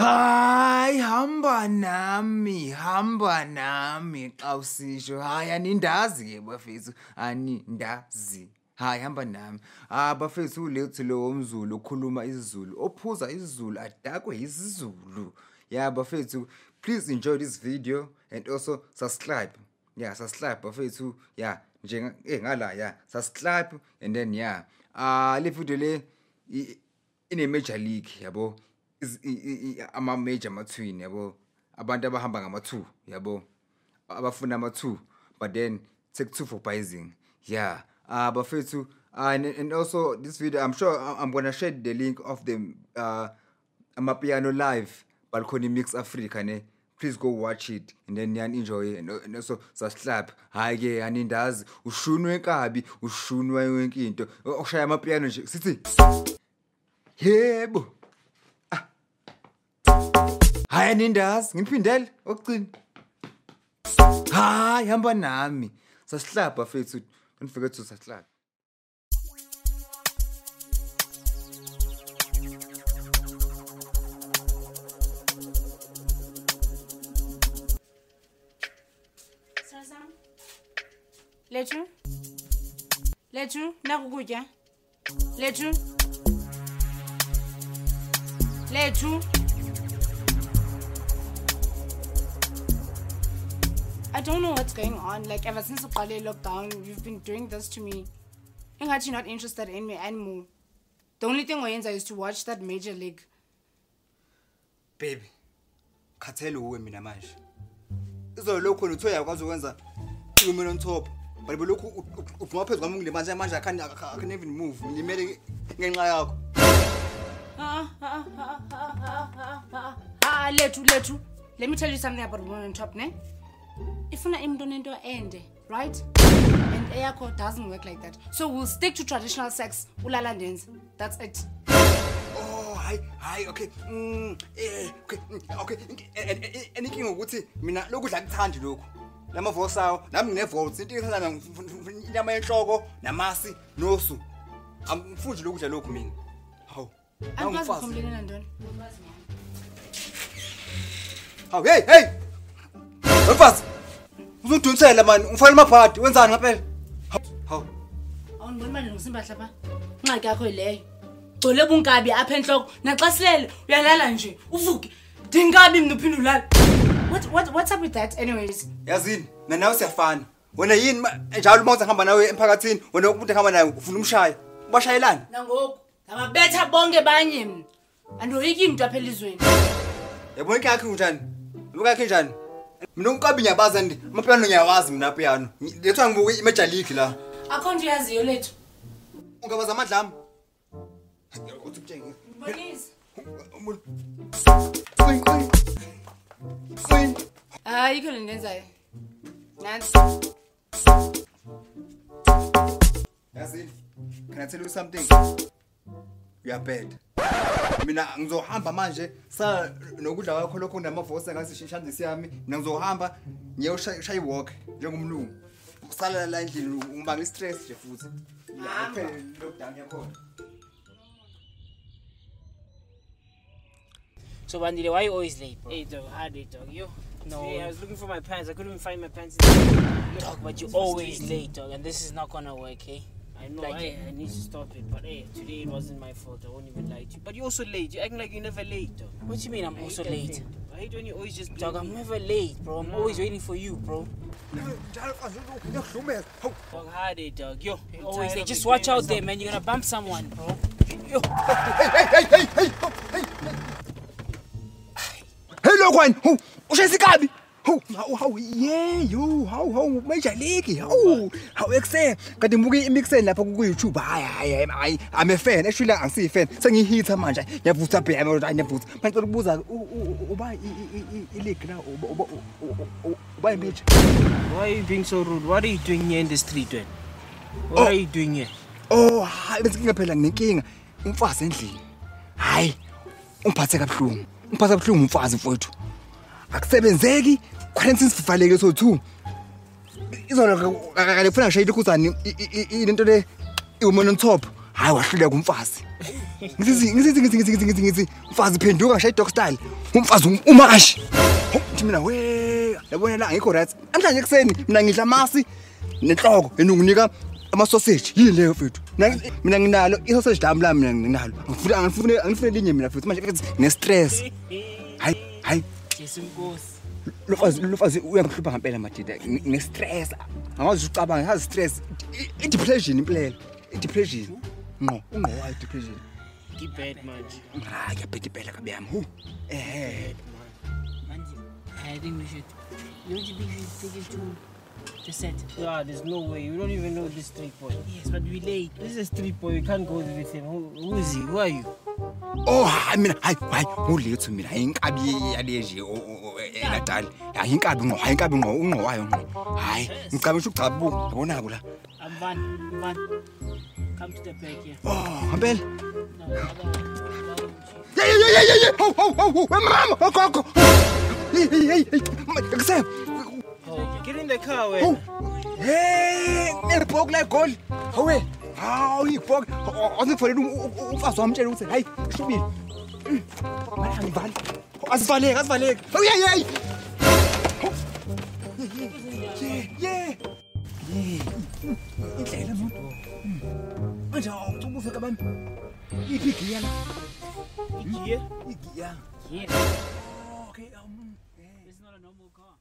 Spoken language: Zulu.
Hayi hamba nami xa usisho. Hayi anindazi ke bafethu, anindazi. Hayi hamba nami. Bafethu uLethi lo womZulu okhuluma isiZulu, ophuza isiZulu adakwe isiZulu. Yeah bafethu, please enjoy this video and also subscribe. Yeah, subscribe bafethu. Yeah, ngala yeah, subscribe and then yeah. Le video le ine major league yabo. Ama major ama-2 yabo, abantu abahamba ngama-2 yabo, abafuna ama-2 but then take 2 for Bison. Yeah, bafethu, and also this video I'm sure I'm gonna share the link of the Amapiano live Balcony Mix Africa ne. Please go watch it and then enjoy and also subscribe. Hayi ke anindazi ushunwe kabi, ushunwa yonke into oshaya amapiano nje sithi yebo. Hayi anindazi ngiphindele okucina. Hayi hamba nami sasihlaba fethu, don't forget to subscribe. Lethu nakukutya. Lethu I don't know what's going on. Like ever since the lockdown, you've been doing this to me. Ingathi you're not interested in me anymore. The only thing oyenza is to watch that Major League. Baby, khathele uwe mina manje. Izolokho notho yakwazi ukwenza umelo on top. But lokhu uphuma phezulu kwami ngile manje I can't even move. Ngimele ngenxa yakho. Lethu. Let me tell you something about women on top, ne? Ifuna imntwana into ende, right? And eyakho doesn't work like that. So we'll stick to traditional sex, ulala ndenze. That's it. Oh, hi, okay. Okay. Anything ukuthi mina lokudla kuthandi lokho. Lama voice awo, nami ngine voice, into ethanda inyama yenhloko, namasi, nosu. Angifuni lokudla lokho mina. Hawu. Angikwazi ukukhombelela ntoni. Hawu, hey. Mfazi. Uzodonsela man, ungifaka amabhadi, wenzani ngempela? Hawu. Awuniboni manje ngosimba hlapha. Inxaki yakho ileyo. Gcole bunkabi apha enhloko. Naxa silele uyalala nje. Uvuke. Dinkabi mina uphinde ulala. What's up with that anyways? Yazini, nawe siyafana. Wena yini njalo uma uzahamba nawe emphakathini, wena umuntu ehamba naye ufuna umshaya. Ubashayelana? Nangoku, ngababetha bonke banye mina. Andoyiki into apha elizweni. Yabona ikakhe njani? Ubukakhe njani? Mina unkabi ngiyabaza ndi, amapiano ngiyawazi mina piano. Lethu ngibuka iMajor League la. Akho nje yaziyo lethu. Ungabaza amadlama. Uthi utshenge. Bonisa. Yikho lendenzayo. Nansi. Yazini, can I tell you something? You are bad. Mina ngizohamba manje sa nokudla kwakho lokho namavosa ngasi shishandisi yami, mina ngizohamba ngiyoshaya iwalk njengomlungu. Usala la endlini ungibanga istress nje futhi. Yaphela lockdown yakho. So Bandile, why are you always late, bro? Hey dog, hard day dog, yo. No. Today I was looking for my pants, I couldn't even find my pants. Dog, but you're always late, dog, and this is not gonna work, eh? I know, Like, I need to stop it, but hey, today it wasn't my fault, I won't even lie to you. But you're also late, you're acting like you're never late, dog. What do you mean I'm I also hate that late? thing, dog. I hate when you always just Dog, blame I'm me. never late, bro. I'm always waiting for you, bro. Dog, hard day, dog, yo. I'm Always tired late. of Just you watch blaming out there, yourself. man. You're gonna bump someone, bro. Yo. Hello kwani. Ushayisikabi. How yeah you how Major League. How excel. Kanti ngibuka imixen lapha ku YouTube. Hayi I'm a fan. Actually angisi fan. Sengihitha manje. Ngiyavutha bhema ngiyavutha. Manje ukubuza uba ileague na uba image. Why are you being so rude? What are you doing here in the street, man? What are you doing here? Oh, hayi benzinkinga phela nginenkinga. Umfazi endlini. Hayi. Ungiphathe kabuhlungu. Ungiphathe kabuhlungu umfazi mfowethu. Akusebenzeki. Quarantine sivaleke so 2. Izona kufuna ngishayile ukuzani into le iwoman on top. Hayi wahluleka umfazi. Ngithi mfazi phenduka shaya dog style. Umfazi umashi. Uthi mina we yabona la ngikho right. Namhlanje ekseni mina ngidla masi nenhloko enunginika ama sausage yini leyo mfethu. Mina nginalo i-sausage dam la mina nginalo. Angifune linye mina futhi manje ngine stress. Hayi. Yesinkosi. Lofazi uyangihlupha ngempela madida ngine stress. Angazi ucabanga has stress. I-depression impela. I-depression. No, wayo depression. Bad manje. Ngiyabheka impela kabe yami. Manje, I think we should. Don't you think we should take it to the set? Yeah, there's no way. You don't even know this street boy. Yes, but we late. This is a street boy. We can't go with him. Who is he? Who are you? Oh, I mean, hayi ngulethu mina inkabi yaleje eNatal. Hayi inkabi ngqo wayo ngqo. Hayi ngicabanga uchabu yabona la. I'm Van. Come to the back here. Oh, ngempela. No, Yeah. Oh, mama, gogo. Hey. Akusem. Get in the car, wait. Hey, nebhok la goal. Hawe. Hawu ibhok. Awuzifanele umfazi wamtshela ukuthi hayi, shubile. Manje angivali. Asivaleke. Oh yeah. Yeah. Indlela manje. Manje awubuze kabani. Iphi giya la? Igiya? Igiya. yeah. Okay, It's not a normal car.